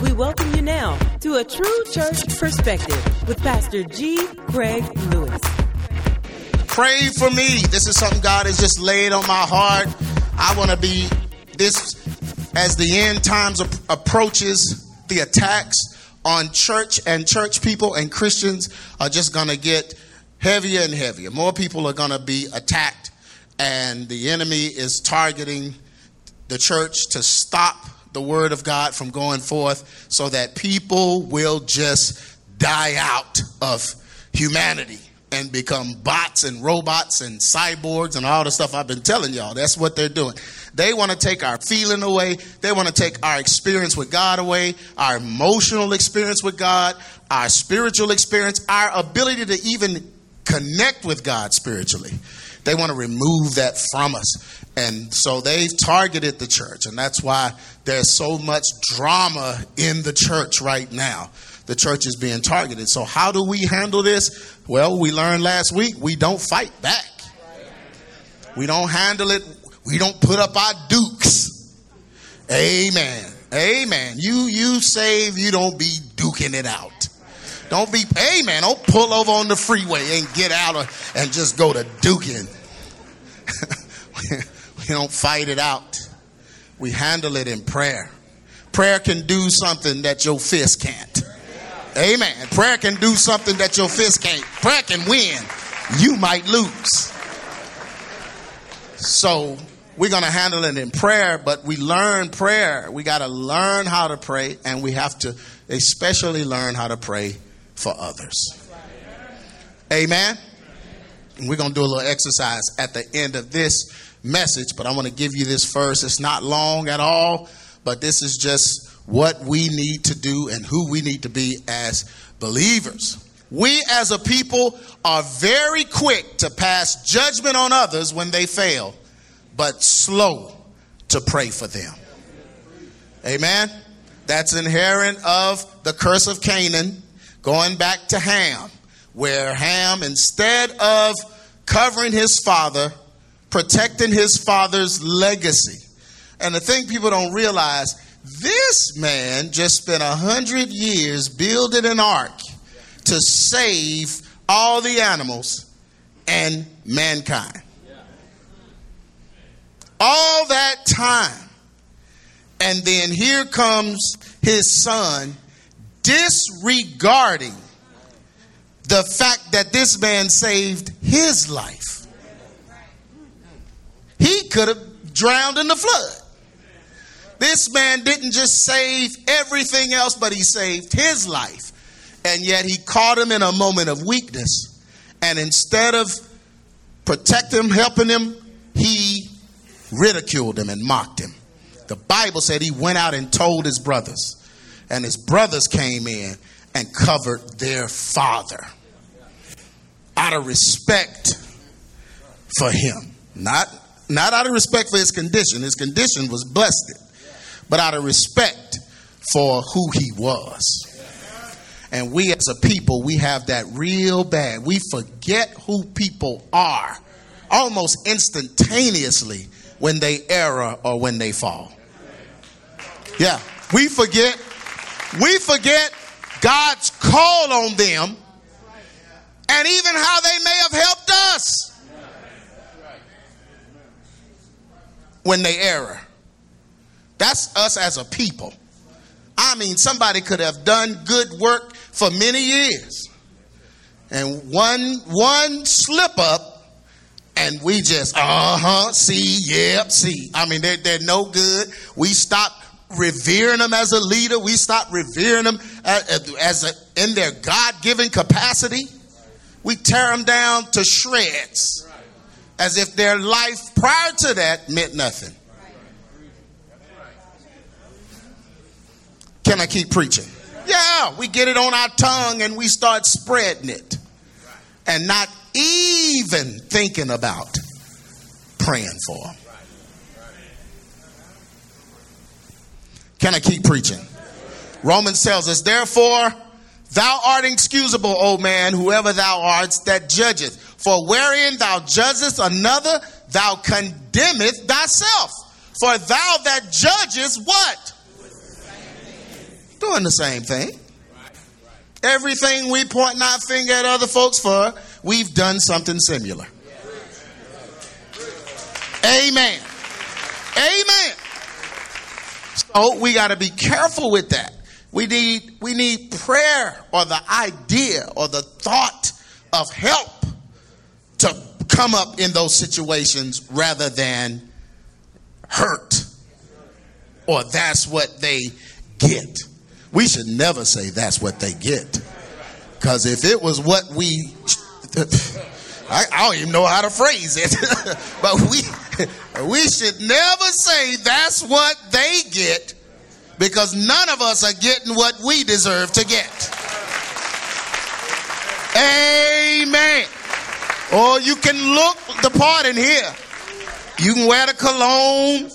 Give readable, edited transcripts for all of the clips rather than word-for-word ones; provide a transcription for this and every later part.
We welcome you now to A True Church Perspective with Pastor G. Craig Lewis. Pray for me. This is something God has just laid on my heart. I want to be this as the end times approaches. The attacks on church and church people and Christians are just going to get heavier and heavier. More people are going to be attacked, and the enemy is targeting the church to stop the word of God from going forth so that people will just die out of humanity and become bots and robots and cyborgs and all the stuff I've been telling y'all. That's what they're doing. They want to take our feeling away. They want to take our experience with God away, our emotional experience with God, our spiritual experience, our ability to even connect with God spiritually. They want to remove that from us. And so they've targeted the church. And that's why there's so much drama in the church right now. The church is being targeted. So how do we handle this? Well, we learned last week, we don't fight back. We don't handle it. We don't put up our dukes. Amen. Amen. You save, you don't be duking it out. Don't be, amen. Don't pull over on the freeway and get out and just go to duking. We don't fight it out. We handle it in prayer. Prayer can do something that your fist can't. Amen. Prayer can do something that your fist can't. Prayer can win. You might lose. So we're going to handle it in prayer, but we learn prayer. We got to learn how to pray, and we have to especially learn how to pray for others. Amen. And we're going to do a little exercise at the end of this message, but I want to give you this first. It's not long at all, but this is just what we need to do and who we need to be as believers. We as a people are very quick to pass judgment on others when they fail, but slow to pray for them. Amen. That's inherent of the curse of Canaan, going back to Ham, where Ham, instead of covering his father, protecting his father's legacy. And the thing people don't realize, this man just spent 100 years building an ark to save all the animals and mankind. All that time. And then here comes his son disregarding the fact that this man saved his life. He could have drowned in the flood. This man didn't just save everything else, but he saved his life. And yet he caught him in a moment of weakness. And instead of protecting him, helping him, he ridiculed him and mocked him. The Bible said he went out and told his brothers. And his brothers came in and covered their father. Out of respect for him. Not out of respect for his condition. His condition was blessed. But out of respect for who he was. And we as a people, we have that real bad. We forget who people are almost instantaneously when they err or when they fall. Yeah, we forget God's call on them and even how they may have helped us when they err. That's us as a people. I mean, somebody could have done good work for many years. And one slip up and we just, see. I mean, they're no good. We stop revering them as a leader. We stop revering them in their God-given capacity. We tear them down to shreds as if their life prior to that meant nothing. Can I keep preaching? Yeah, we get it on our tongue and we start spreading it and not even thinking about praying for them. Can I keep preaching? Romans tells us, therefore, thou art excusable, O man, whoever thou art that judgeth. For wherein thou judgest another, thou condemnest thyself. For thou that judgest what? Do doing the same thing. Everything we point our finger at other folks for, we've done something similar. Amen. Amen. So we got to be careful with that. We need prayer or the idea or the thought of help to come up in those situations rather than hurt or that's what they get. We should never say that's what they get. Because if it was what I don't even know how to phrase it. But we should never say that's what they get, because none of us are getting what we deserve to get. Amen. Or you can look the part in here. You can wear the cologne.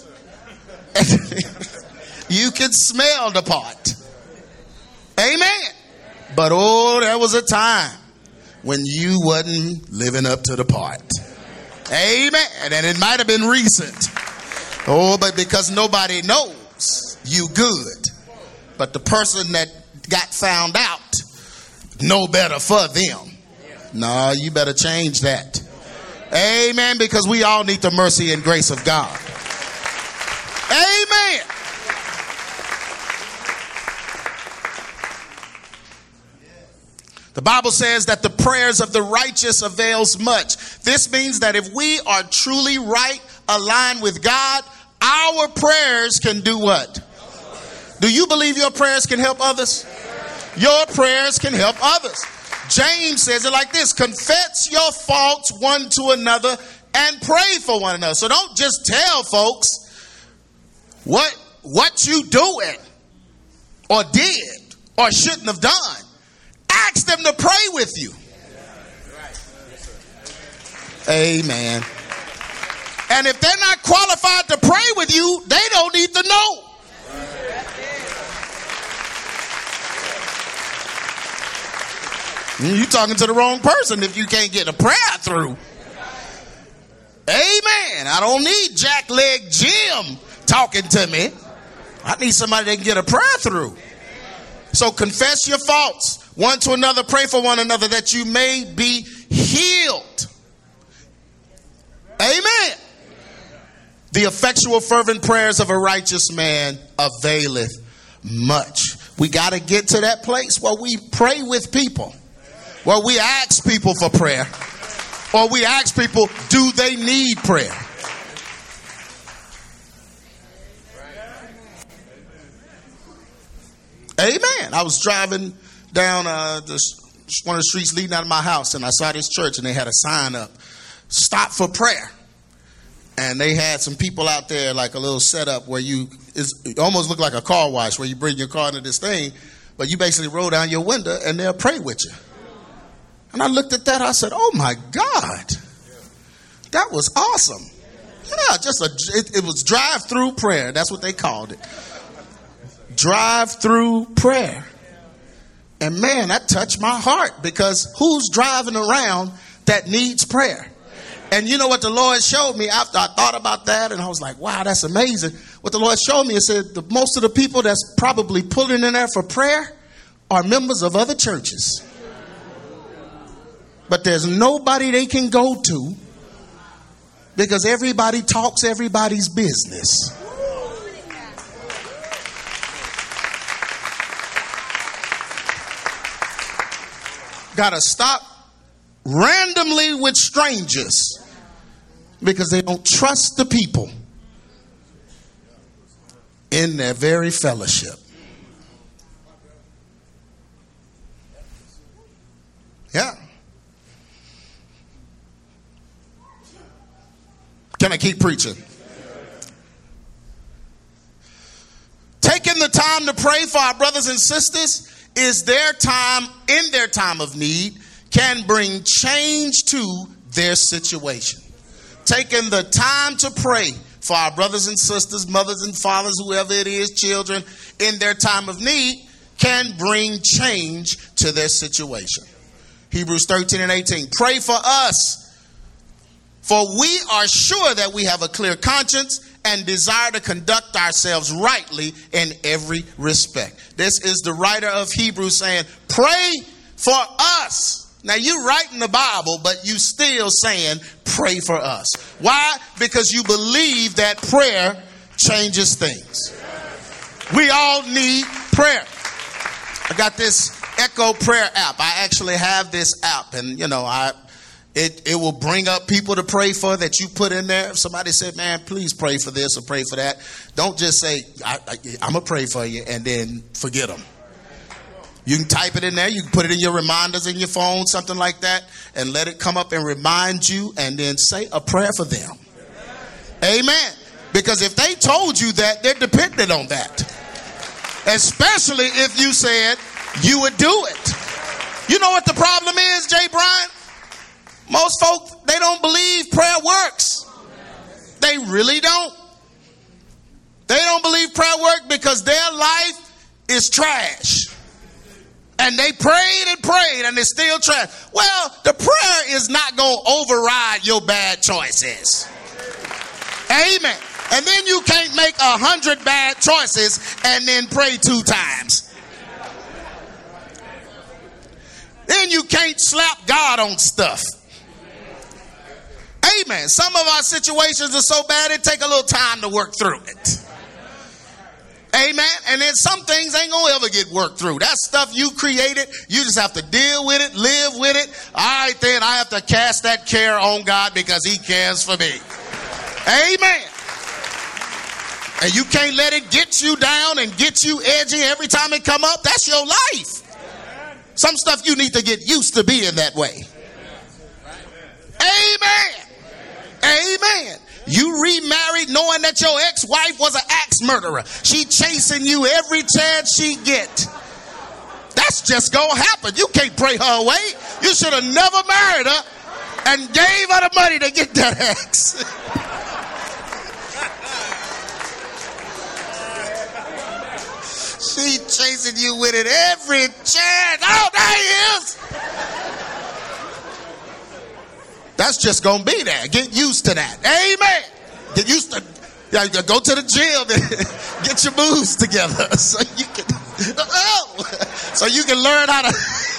You can smell the part. Amen. But there was a time when you wasn't living up to the part. Amen. And it might have been recent. But because nobody knows you good. But the person that got found out know better for them. No, you better change that. Amen. Because we all need the mercy and grace of God. Amen. The Bible says that the prayers of the righteous avails much. This means that if we are truly right, aligned with God, our prayers can do what? Do you believe your prayers can help others? Your prayers can help others. James says it like this: confess your faults one to another and pray for one another. So don't just tell folks what you doing or did or shouldn't have done. Ask them to pray with you. Amen. And if they're not qualified to pray with you, they don't need to know. You're talking to the wrong person if you can't get a prayer through. Amen. I don't need Jackleg Jim talking to me. I need somebody that can get a prayer through. So confess your faults one to another, pray for one another that you may be healed. Amen. The effectual fervent prayers of a righteous man availeth much. We got to get to that place where we pray with people, where we ask people for prayer, or we ask people, do they need prayer? Amen. I was driving down one of the streets leading out of my house, and I saw this church, and they had a sign up, "Stop for prayer." And they had some people out there, like a little setup where it almost looked like a car wash, where you bring your car into this thing, but you basically roll down your window and they'll pray with you. And I looked at that, I said, oh my God, that was awesome. Yeah, it was drive-through prayer. That's what they called it. Drive-through prayer. And man, that touched my heart, because who's driving around that needs prayer? And you know what the Lord showed me after I thought about that, and I was like, wow, that's amazing. What the Lord showed me, it said most of the people that's probably pulling in there for prayer are members of other churches. But there's nobody they can go to, because everybody talks everybody's business. Gotta stop randomly with strangers, because they don't trust the people in their very fellowship. Yeah. Can I keep preaching? Taking the time to pray for our brothers and sisters is their time, in their time of need, can bring change to their situation. Taking the time to pray for our brothers and sisters, mothers and fathers, whoever it is, children, in their time of need, can bring change to their situation. Hebrews 13:18. Pray for us, for we are sure that we have a clear conscience and desire to conduct ourselves rightly in every respect. This is the writer of Hebrews saying, pray for us. Now you writing the Bible, but you still saying, pray for us. Why? Because you believe that prayer changes things. We all need prayer. I got this Echo Prayer app. I actually have this app, and it will bring up people to pray for that you put in there. If somebody said, man, please pray for this or pray for that, don't just say, I'm going to pray for you, and then forget them. You can type it in there. You can put it in your reminders in your phone, something like that, and let it come up and remind you, and then say a prayer for them. Amen. Because if they told you that, they're dependent on that. Especially if you said you would do it. You know what the problem is, Jay Bryant? Most folk, they don't believe prayer works. They really don't. They don't believe prayer works because their life is trash. And they prayed and prayed and it's still trash. Well, the prayer is not going to override your bad choices. Amen. And then you can't make 100 bad choices and then pray 2 times. Then you can't slap God on stuff. Amen. Some of our situations are so bad it take a little time to work through it. Amen. And then some things ain't gonna ever get worked through. That stuff you created, you just have to deal with it, live with it. All right, then I have to cast that care on God because he cares for me. Amen. And you can't let it get you down and get you edgy every time it come up. That's your life. Some stuff you need to get used to being that way. Amen. Amen. You remarried knowing that your ex-wife was an axe murderer. She chasing you every chance she get. That's just gonna happen. You can't pray her away. You should have never married her and gave her the money to get that axe. She chasing you with it every chance. Oh, there he is. That's just going to be there. Get used to that. Amen. Get used to, go to the gym and get your moves together so you can learn how to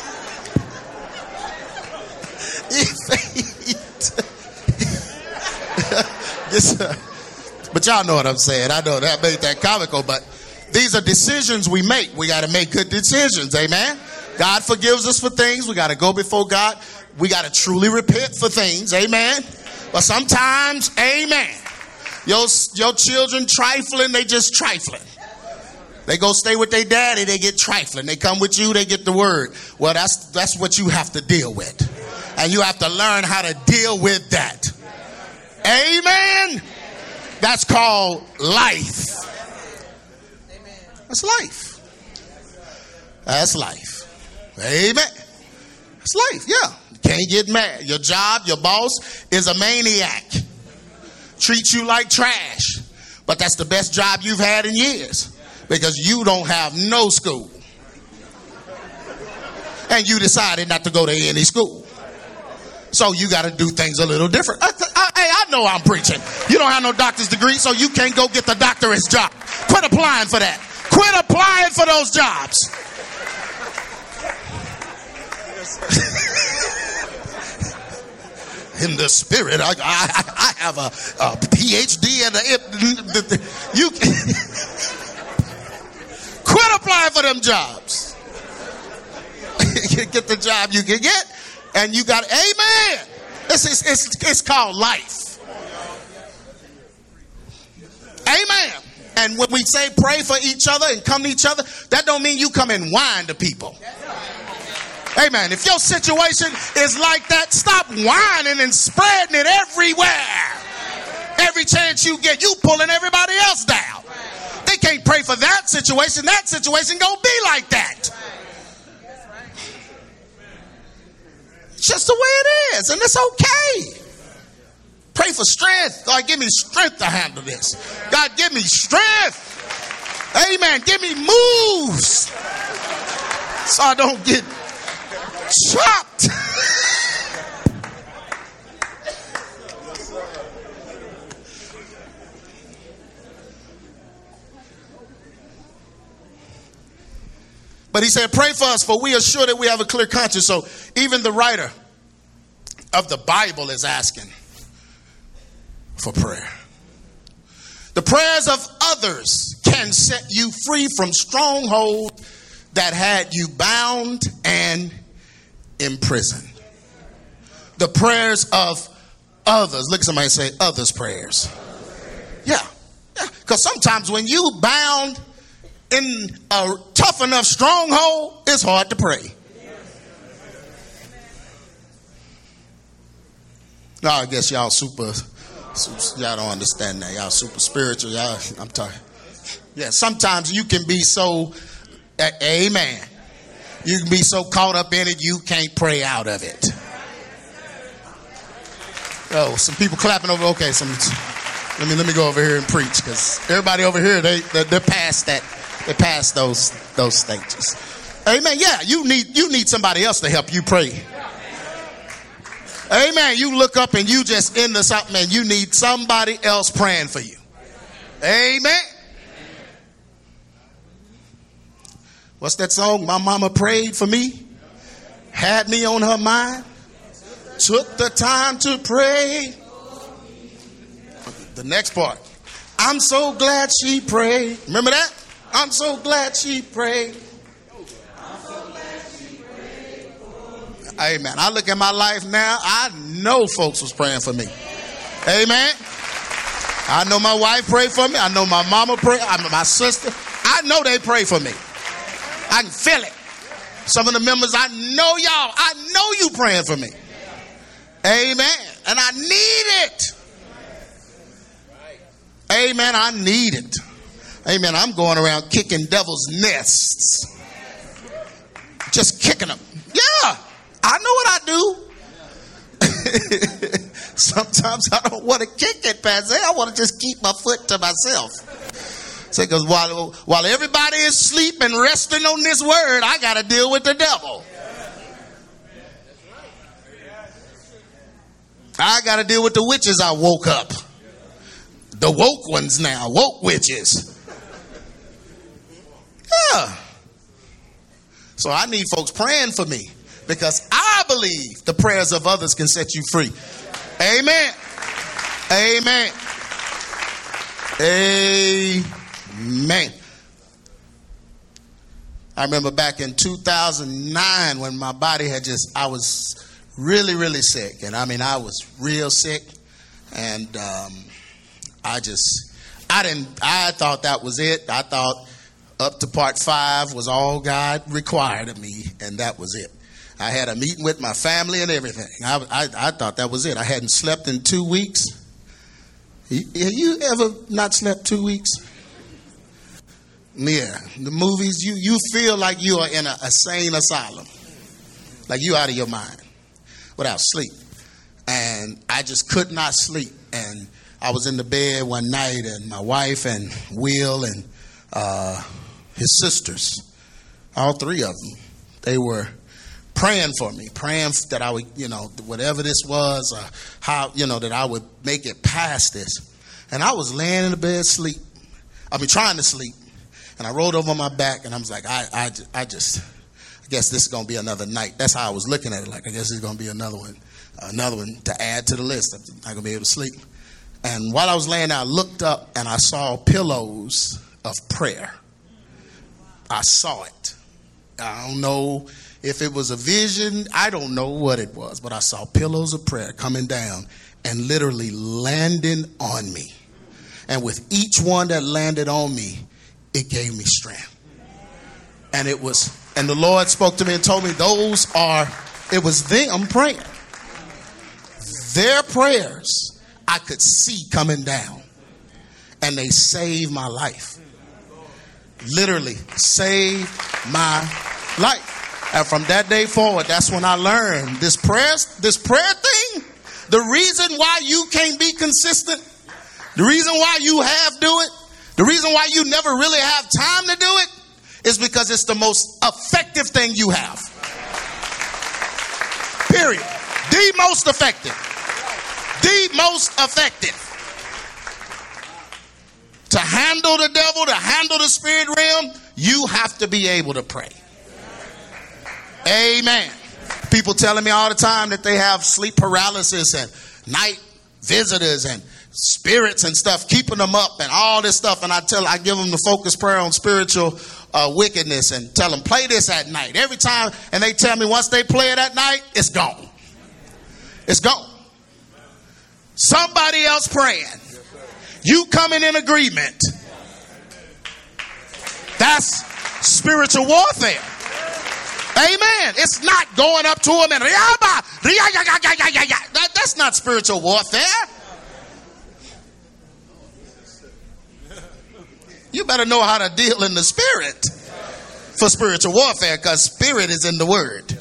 But y'all know what I'm saying. I know that made that comical, but these are decisions we make. We got to make good decisions. Amen. God forgives us for things. We got to go before God. We got to truly repent for things. Amen. But sometimes, amen, your children trifling, they just trifling. They go stay with their daddy, they get trifling. They come with you, they get the word. Well, that's what you have to deal with. And you have to learn how to deal with that. Amen. That's called life. That's life. That's life. Amen. That's life, yeah. Can't get mad. Your job, your boss is a maniac. Treats you like trash. But that's the best job you've had in years. Because you don't have no school. And you decided not to go to any school. So you got to do things a little different. I know I'm preaching. You don't have no doctor's degree, so you can't go get the doctor's job. Quit applying for that. Quit applying for those jobs. In the spirit, I have a PhD and you quit applying for them jobs. Get the job you can get, and you got amen. It's called life. Amen. And when we say pray for each other and come to each other, that don't mean you come and whine to people. Amen. If your situation is like that, stop whining and spreading it everywhere. Every chance you get, you pulling everybody else down. They can't pray for that situation. That situation gonna be like that. It's just the way it is, and it's okay. Pray for strength. God, give me strength to handle this. God, give me strength. Amen. Give me moves so I don't get chopped. But he said, pray for us, for we are sure that we have a clear conscience. So even the writer of the Bible is asking for prayer. The prayers of others can set you free from strongholds that had you bound and imprisoned. The prayers of others. Look at somebody and say, others' prayers. Yeah. Because sometimes when you bound in a tough enough stronghold, it's hard to pray. No, I guess y'all y'all don't understand that. Y'all super spiritual. I'm talking. Yeah, sometimes you can be so, amen. You can be so caught up in it, you can't pray out of it. Oh, some people clapping over. Okay, let me go over here and preach, because everybody over here, they're past that. They're past those stages. Amen. Yeah, you need somebody else to help you pray. Amen. You look up and you just into something and you need somebody else praying for you. Amen. What's that song? My mama prayed for me, had me on her mind, took the time to pray. The next part. I'm so glad she prayed. Remember that? I'm so glad she prayed. Amen. I look at my life now. I know folks was praying for me. Amen. I know my wife prayed for me. I know my mama prayed. My sister. I know they pray for me. I can feel it. Some of the members, I know y'all. I know you praying for me. Amen. And I need it. Amen. I need it. Amen. I'm going around kicking devil's nests. Just kicking them. Yeah. I know what I do. Sometimes I don't want to kick it, Pastor. I want to just keep my foot to myself. Say, because while everybody is asleep and resting on this word, I got to deal with the devil. I got to deal with the witches I woke up. The woke ones now. Woke witches. Yeah. So I need folks praying for me, because I believe the prayers of others can set you free. Amen. Amen. Amen. I remember back in 2009 when my body I was really, really sick. And I was real sick. And I thought that was it. I thought up to part 5 was all God required of me. And that was it. I had a meeting with my family and everything. I thought that was it. I hadn't slept in 2 weeks. Have you ever not slept 2 weeks? Yeah. The movies, you feel like you are in a insane asylum. Like you out of your mind without sleep. And I just could not sleep. And I was in the bed one night, and my wife and Will and his sisters, all 3 of them, they were praying for me, praying that I would, whatever this was, how, that I would make it past this. And I was laying in the bed trying to sleep. And I rolled over on my back, and I was like, I guess this is going to be another night. That's how I was looking at it. Like, I guess it's going to be another one to add to the list. I'm not going to be able to sleep. And while I was laying there, I looked up and I saw pillows of prayer. I saw it. I don't know if it was a vision. I don't know what it was, but I saw pillows of prayer coming down and literally landing on me. And with each one that landed on me, it gave me strength. And the Lord spoke to me and told me it was them praying. Their prayers I could see coming down, and they saved my life. Literally saved my life. And from that day forward, that's when I learned this prayer thing. The reason why you can't be consistent, the reason why you do it, the reason why you never really have time to do it, is because it's the most effective thing you have. Period. The most effective. The most effective. To handle the devil, to handle the spirit realm, you have to be able to pray. Amen. People telling me all the time that they have sleep paralysis and night visitors and spirits and stuff, keeping them up and all this stuff. And I give them the focus prayer on spiritual wickedness and tell them, play this at night. Every time, and they tell me once they play it at night, it's gone. It's gone. Somebody else praying. You coming in agreement. That's spiritual warfare. Amen. It's not going up to him and that's not spiritual warfare. You better know how to deal in the spirit for spiritual warfare, because spirit is in the word.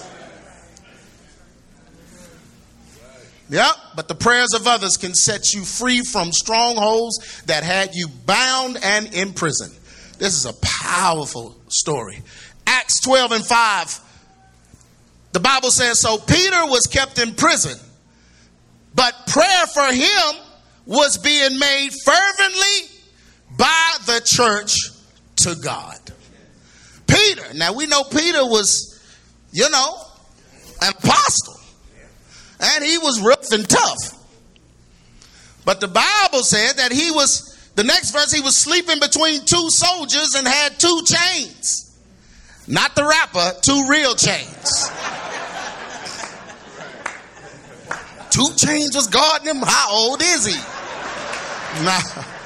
Yeah, but the prayers of others can set you free from strongholds that had you bound and imprisoned. This is a powerful story. Acts 12:5. The Bible says, so Peter was kept in prison, but prayer for him was being made fervently by the church to God. Peter. Now we know Peter was, an apostle. And he was rough and tough. But the Bible said that the next verse, he was sleeping between two soldiers and had 2 chains. Not the rapper, 2 real chains. 2 chains was guarding him. How old is he? Now,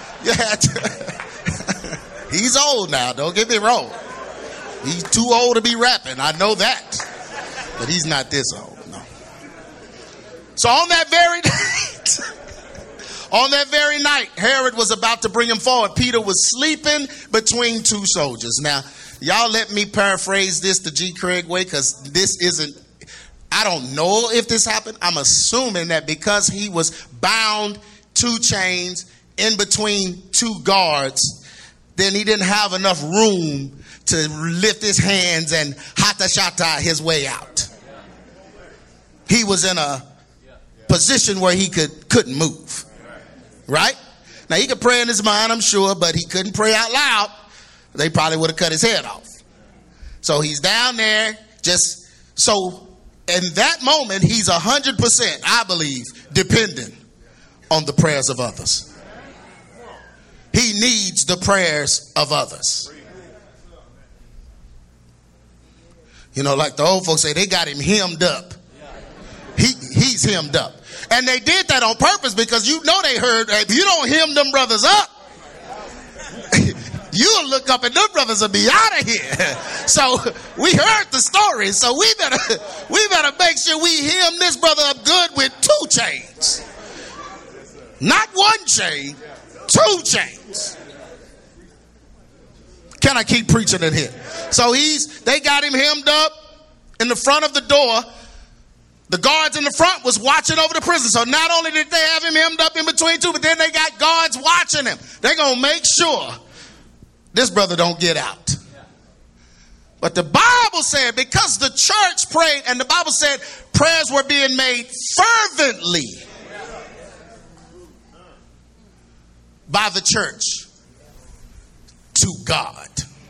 he's old now, don't get me wrong. He's too old to be rapping, I know that. But he's not this old, no. So on that very night, Herod was about to bring him forward. Peter was sleeping between 2 soldiers. Now, y'all let me paraphrase this the G. Craig way, because this isn't, I don't know if this happened. I'm assuming that because he was bound 2 chains in between 2 guards, then he didn't have enough room to lift his hands and hata-shata his way out. He was in a position where he couldn't move. Right? Now he could pray in his mind, I'm sure, but he couldn't pray out loud. They probably would have cut his head off. So he's down there so in that moment, he's 100%, I believe, dependent on the prayers of others. He needs the prayers of others. Like the old folks say, they got him hemmed up. He's hemmed up. And they did that on purpose, because they heard, if you don't hem them brothers up, you'll look up and them brothers will be out of here. So we heard the story. So we better make sure we hem this brother up good with 2 chains. Not 1 chain, 2 chains. Can I keep preaching it here? So they got him hemmed up in the front of the door. The guards in the front was watching over the prison. So not only did they have him hemmed up in between 2, but then they got guards watching him. They're going to make sure this brother don't get out. But the Bible said, because the church prayed, and the Bible said prayers were being made fervently by the church to God.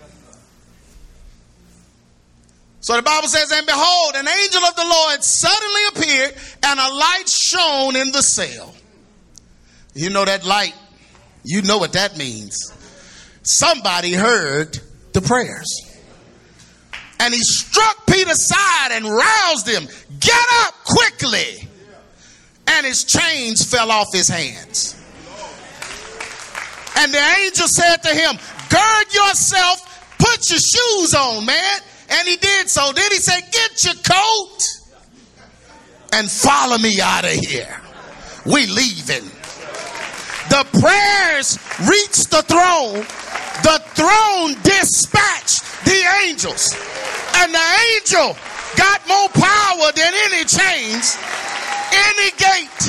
So the Bible says, and behold, an angel of the Lord suddenly appeared, and a light shone in the cell. You know that light, you know what that means. Somebody heard the prayers. And he struck Peter's side and roused him. Get up quickly. And his chains fell off his hands. And the angel said to him, gird yourself, put your shoes on, man. And he did so. Then he said, get your coat and follow me out of here. We leaving. The prayers reached the throne. The throne dispatched the angels. And the angel got more power than any chains, any gate,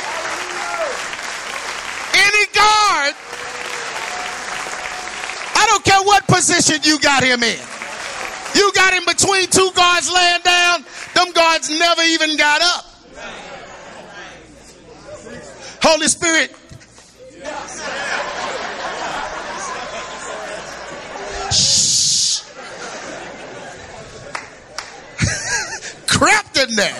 any guard. I don't care what position you got him in. You got him between 2 guards laying down. Them guards never even got up. Holy Spirit. Shh. walked in there.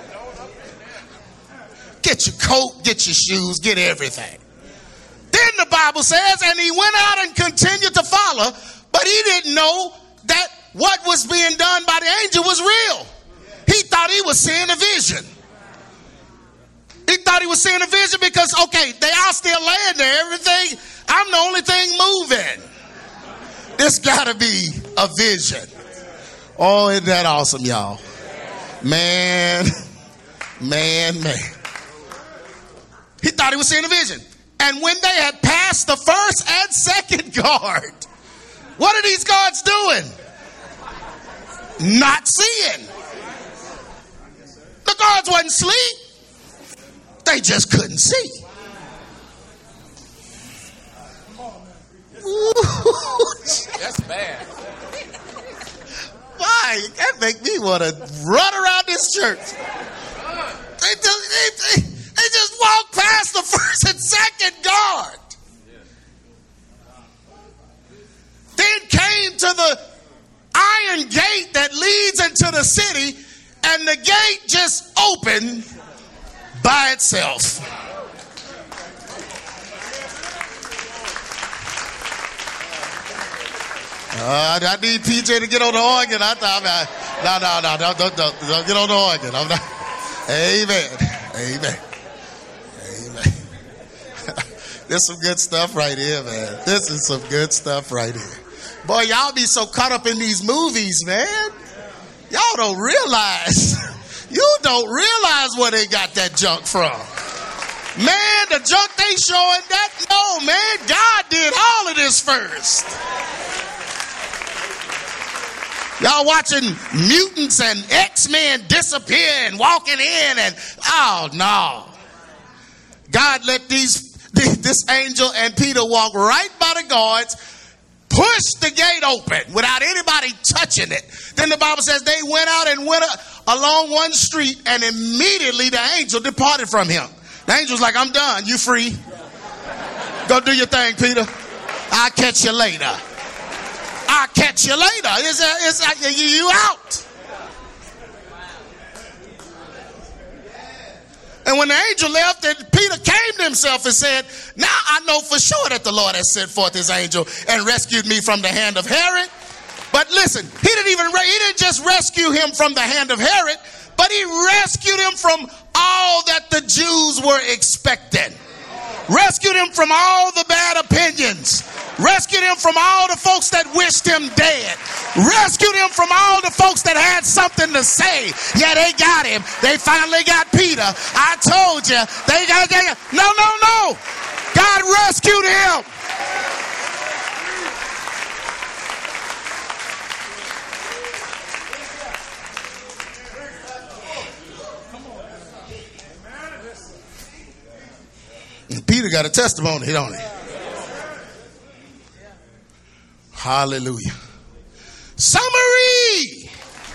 Get your coat, get your shoes, get everything. Then the Bible says, and he went out and continued to follow, but he didn't know that what was being done by the angel was real. He thought he was seeing a vision. He thought he was seeing a vision because, okay, they are still laying there, everything. I'm the only thing moving. This got to be a vision. Oh, isn't that awesome, y'all? Man. He thought he was seeing a vision. And when they had passed the first and second guard, what are these guards doing? Not seeing. The guards wasn't asleep. They just couldn't see. That's bad. Why? That make me want to run around this church. They just walked past the first and second guard. Then came to the iron gate that leads into the city, and the gate just opened by itself. I need PJ to get on the organ. No, don't get on the organ. I'm not. Amen. This is some good stuff right here, man. This is some good stuff right here. Boy, y'all be so caught up in these movies, man. Y'all don't realize. You don't realize where they got that junk from. Man, the junk they showing that. No, man, God did all of this first. Y'all watching mutants and X-Men disappear and walking in and, oh, no. God let this angel and Peter walk right by the guards, push the gate open without anybody touching it. Then the Bible says they went out and went along one street, and immediately the angel departed from him. The angel's like, I'm done. You free. Go do your thing, Peter. I'll catch you later. I'll catch you later. You out. And when the angel left, Peter came to himself and said, now I know for sure that the Lord has sent forth his angel and rescued me from the hand of Herod. But listen, he didn't just rescue him from the hand of Herod, but he rescued him from all that the Jews were expecting. Rescued him from all the bad opinions. Rescued him from all the folks that wished him dead. Rescued him from all the folks that had something to say. Yeah, they got him. They finally got Peter. I told you. They got him. No. God rescued him. And Peter got a testimony, don't he? Hallelujah. Summary.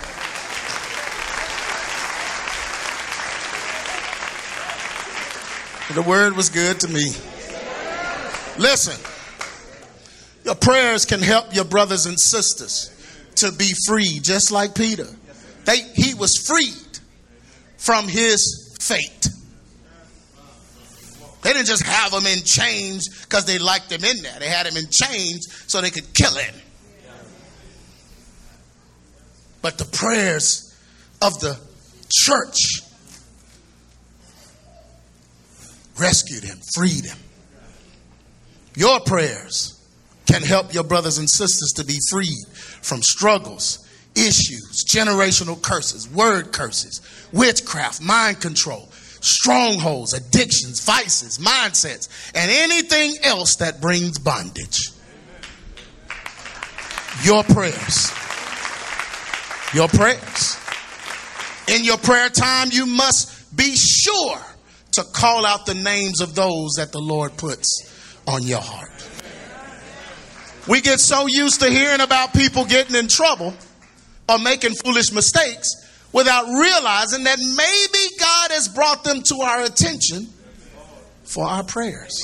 The word was good to me. Listen, your prayers can help your brothers and sisters to be free, just like Peter. He was freed from his fate. They didn't just have him in chains because they liked him in there. They had him in chains so they could kill him. But the prayers of the church rescued him, freed him. Your prayers can help your brothers and sisters to be freed from struggles, issues, generational curses, word curses, witchcraft, mind control, strongholds, addictions, vices, mindsets, and anything else that brings bondage. Your prayers. Your prayers. In your prayer time, you must be sure to call out the names of those that the Lord puts on your heart. We get so used to hearing about people getting in trouble or making foolish mistakes without realizing that maybe God has brought them to our attention for our prayers.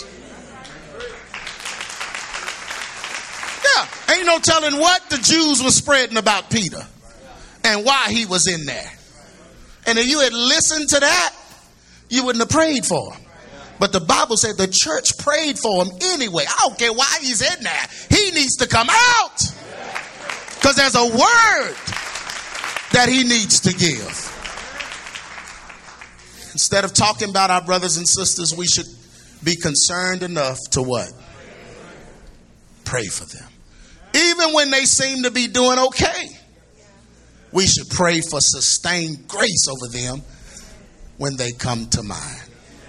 Yeah, ain't no telling what the Jews were spreading about Peter and why he was in there. And if you had listened to that, you wouldn't have prayed for him. But the Bible said the church prayed for him anyway. I don't care why he's in there. He needs to come out. Because there's a word that he needs to give. Instead of talking about our brothers and sisters, we should be concerned enough to what? Pray for them. Even when they seem to be doing okay. We should pray for sustained grace over them when they come to mind.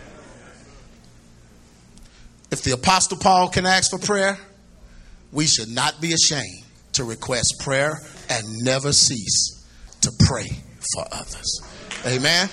If the Apostle Paul can ask for prayer, we should not be ashamed to request prayer and never cease to pray for others. Amen.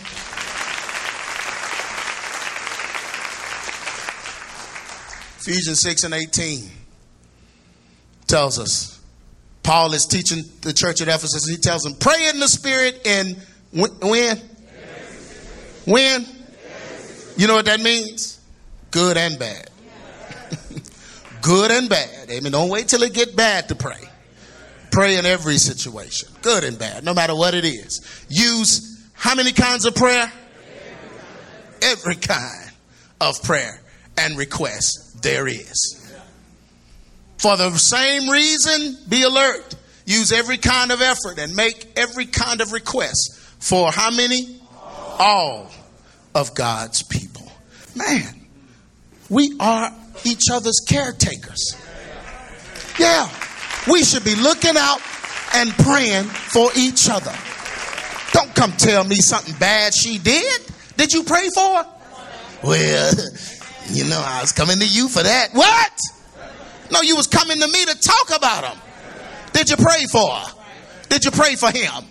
Ephesians 6:18 tells us, Paul is teaching the church at Ephesus. He tells them, pray in the Spirit and when? When? You know what that means? Good and bad. Good and bad. Amen. Don't wait till it get bad to pray. Pray in every situation. Good and bad. No matter what it is. Use how many kinds of prayer? Every kind of prayer and request there is. For the same reason, be alert. Use every kind of effort and make every kind of request. For how many? All of God's people. Man, we are each other's caretakers. Yeah, we should be looking out and praying for each other. Don't come tell me something bad she did. Did you pray for her? Well, you know, I was coming to you for that. What? No, you was coming to me to talk about him. Did you pray for her? Did you pray for him?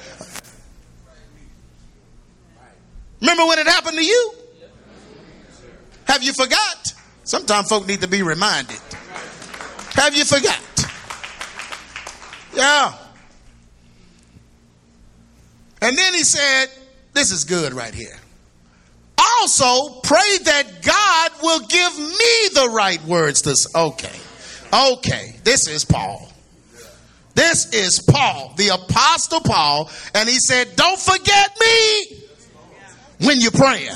Remember when it happened to you? Have you forgot? Sometimes folk need to be reminded. Have you forgot? Yeah. And then he said, this is good right here. Also, pray that God will give me the right words to say. Okay. This is Paul. This is Paul, the Apostle Paul. And he said, don't forget me when you're praying.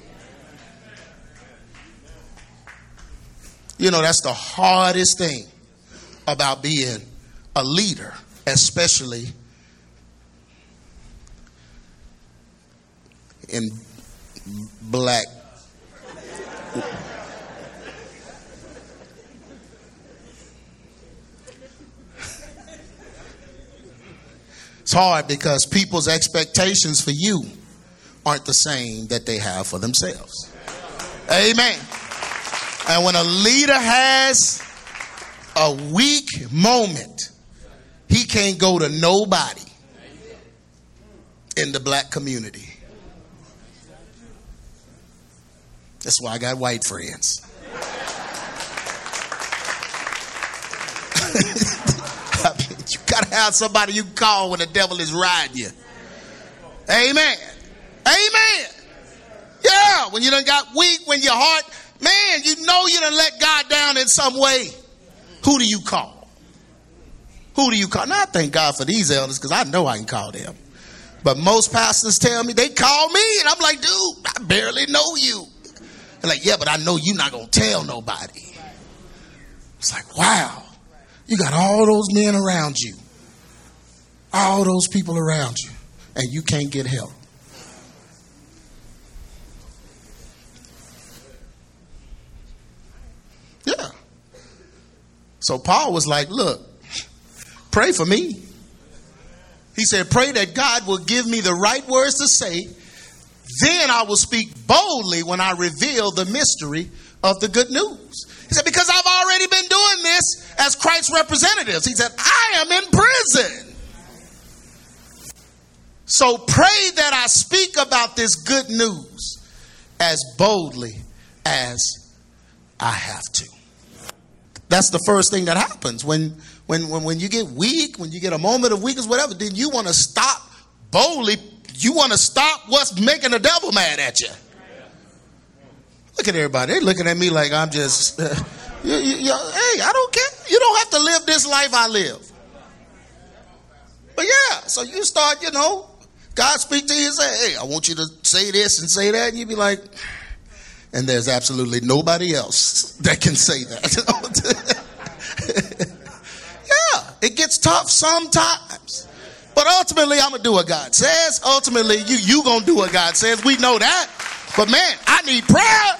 You know, that's the hardest thing about being a leader, especially in black. It's hard because people's expectations for you aren't the same that they have for themselves. Amen. And when a leader has a weak moment, he can't go to nobody in the black community. That's why I got white friends. I mean, you got to have somebody you can call when the devil is riding you. Amen. Amen. Yeah, when you done got weak, when your heart, man, you know you done let God down in some way. Who do you call? Who do you call? Now, I thank God for these elders because I know I can call them. But most pastors tell me, they call me, and I'm like, dude, I barely know you. They're like, yeah, but I know you're not going to tell nobody. It's like, wow, you got all those men around you. All those people around you. And you can't get help. Yeah. So Paul was like, look, pray for me. He said, pray that God will give me the right words to say. Then I will speak boldly when I reveal the mystery of the good news. He said, because I've already been doing this as Christ's representatives. He said, I am in prison. So pray that I speak about this good news as boldly as I have to. That's the first thing that happens when you get weak, when you get a moment of weakness, whatever, then you want to stop boldly. You want to stop what's making the devil mad at you. Look at everybody. They're looking at me like I'm just, hey, I don't care. You don't have to live this life I live. But yeah, so you start, God speak to you and say, hey, I want you to say this and say that. And you be like, and there's absolutely nobody else that can say that. Yeah, it gets tough sometimes. But ultimately, I'm going to do what God says. Ultimately, you going to do what God says. We know that. But man, I need prayer.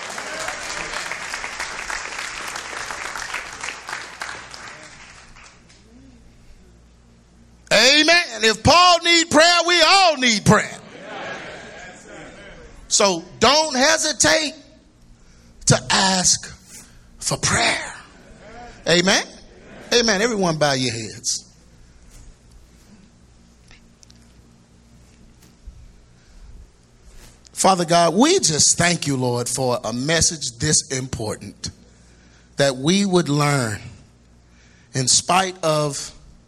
Amen. If Paul need prayer, we all need prayer. So don't hesitate to ask for prayer. Amen. Amen. Everyone bow your heads. Father God, we just thank you, Lord, for a message this important, that we would learn in spite of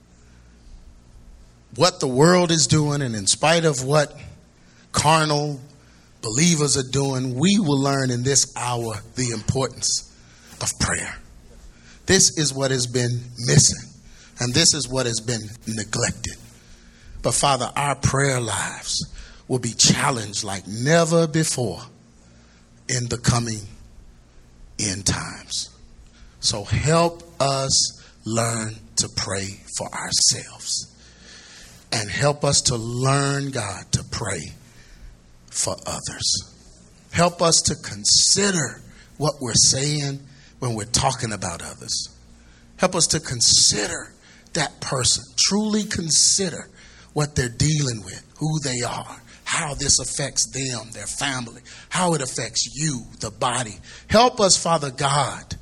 what the world is doing and in spite of what carnal believers are doing, we will learn in this hour the importance of prayer. This is what has been missing, and this is what has been neglected. But Father, our prayer lives will be challenged like never before in the coming end times. So help us learn to pray for ourselves. And help us to learn, God, to pray for others. Help us to consider what we're saying when we're talking about others. Help us to consider that person. Truly consider what they're dealing with, who they are, how this affects them, their family, how it affects you, the body. Help us, Father God,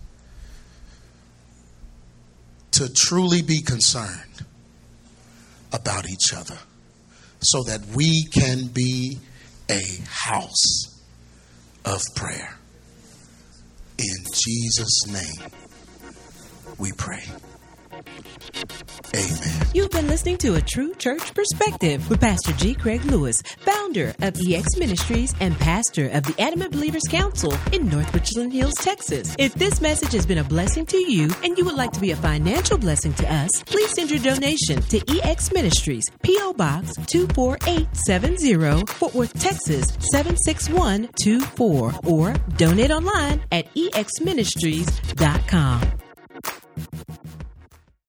to truly be concerned about each other so that we can be a house of prayer. In Jesus' name we pray. Amen. You've been listening to A True Church Perspective with Pastor G. Craig Lewis, founder of EX Ministries and pastor of the Adamant Believers Council in North Richland Hills, Texas. If this message has been a blessing to you and you would like to be a financial blessing to us, please send your donation to EX Ministries, P.O. Box 24870, Fort Worth, Texas 76124, or donate online at exministries.com.